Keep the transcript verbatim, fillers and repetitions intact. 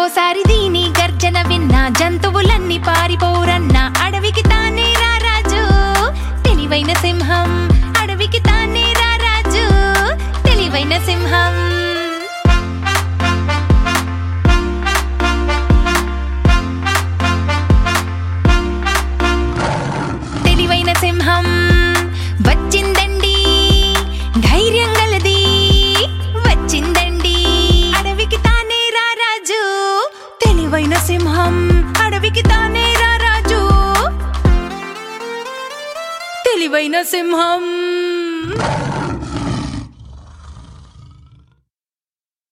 ఓసారి దీని గర్జన విన్నా జంతువులన్నీ పారిపోరన్నా అడవికి తానే రారాజు తెలివైన సింహం అడవికి తానే రారాజు తెలివైన సింహం తెలివైన సింహం వచ్చిందండి ధైర్యం గలది వచ్చిందండి అడవికి తానే రారాజు తెలివైన సింహం అడవికి తానే రారాజు తెలివైన సింహం